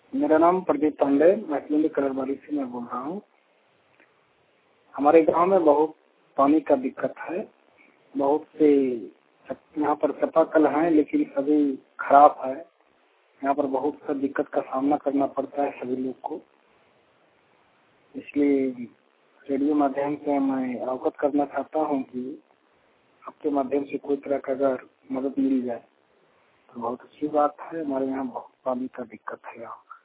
मेरा नाम प्रदीप पांडे, मैथिली कलरबाड़ी से मैं बोल रहा हूँ। हमारे गांव में बहुत पानी का दिक्कत है। बहुत से यहाँ पर चापाकल हैं, लेकिन सभी खराब है। यहाँ पर बहुत सा दिक्कत का सामना करना पड़ता है सभी लोग को। इसलिए रेडियो माध्यम से मैं अवगत करना चाहता हूँ कि आपके माध्यम से कोई तरह का अगर मदद मिल जाए तो बहुत अच्छी बात है। हमारे यहाँ बहुत पानी का दिक्कत है यहाँ।